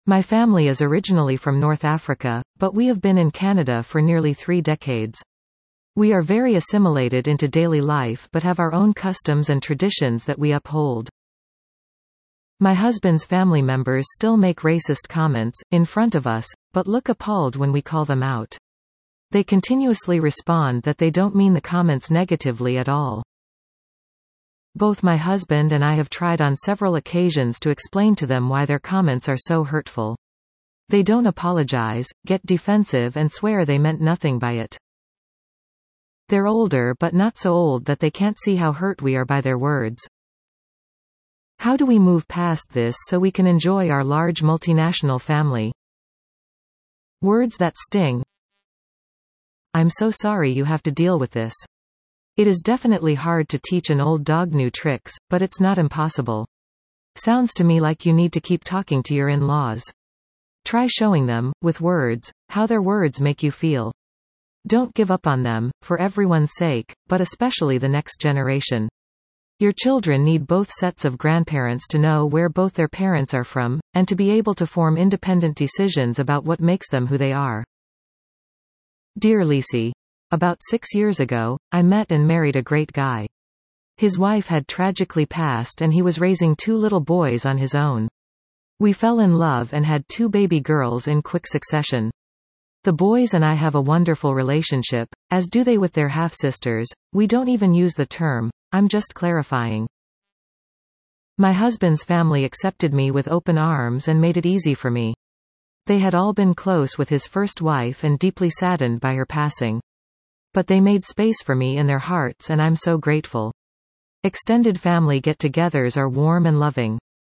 My family is originally from North Africa, but we have been in Canada for nearly 3 decades. We are very assimilated into daily life but have our own customs and traditions that we uphold. My husband's family members still make racist comments, in front of us, but look appalled when we call them out. They continuously respond that they don't mean the comments negatively at all. Both my husband and I have tried on several occasions to explain to them why their comments are so hurtful. They don't apologize, get defensive and swear they meant nothing by it. They're older but not so old that they can't see how hurt we are by their words. How do we move past this so we can enjoy our large multinational family? Words that sting. I'm so sorry you have to deal with this. It is definitely hard to teach an old dog new tricks, but it's not impossible. Sounds to me like you need to keep talking to your in-laws. Try showing them, with words, how their words make you feel. Don't give up on them, for everyone's sake, but especially the next generation. Your children need both sets of grandparents to know where both their parents are from, and to be able to form independent decisions about what makes them who they are. Dear Lisi, about 6 years ago, I met and married a great guy. His wife had tragically passed and he was raising 2 little boys on his own. We fell in love and had 2 baby girls in quick succession. The boys and I have a wonderful relationship, as do they with their half-sisters. We don't even use the term, I'm just clarifying. My husband's family accepted me with open arms and made it easy for me. They had all been close with his first wife and deeply saddened by her passing. But they made space for me in their hearts and I'm so grateful. Extended family get-togethers are warm and loving.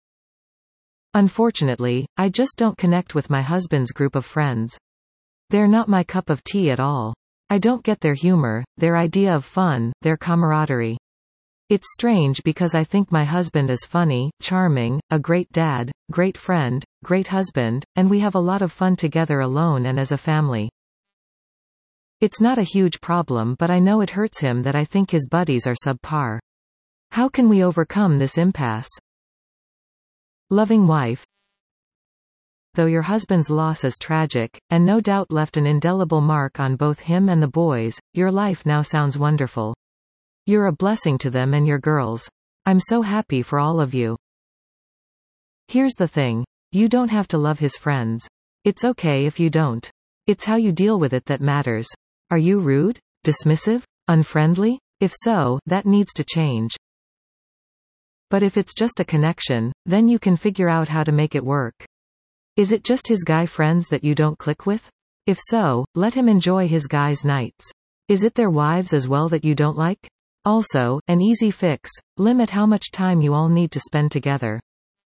Unfortunately, I just don't connect with my husband's group of friends. They're not my cup of tea at all. I don't get their humor, their idea of fun, their camaraderie. It's strange because I think my husband is funny, charming, a great dad, great friend, great husband, and we have a lot of fun together alone and as a family. It's not a huge problem, but I know it hurts him that I think his buddies are subpar. How can we overcome this impasse? Loving wife. Though your husband's loss is tragic, and no doubt left an indelible mark on both him and the boys, your life now sounds wonderful. You're a blessing to them and your girls. I'm so happy for all of you. Here's the thing. You don't have to love his friends. It's okay if you don't. It's how you deal with it that matters. Are you rude? Dismissive? Unfriendly? If so, that needs to change. But if it's just a connection, then you can figure out how to make it work. Is it just his guy friends that you don't click with? If so, let him enjoy his guys' nights. Is it their wives as well that you don't like? Also, an easy fix, limit how much time you all need to spend together.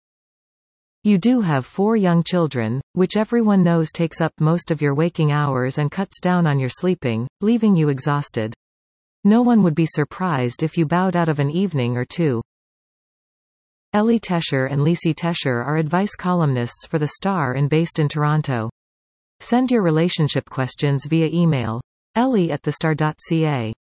You do have 4 young children, which everyone knows takes up most of your waking hours and cuts down on your sleeping, leaving you exhausted. No one would be surprised if you bowed out of an evening or 2. Ellie Tesher and Lisi Tesher are advice columnists for The Star and based in Toronto. Send your relationship questions via email. ellie@thestar.ca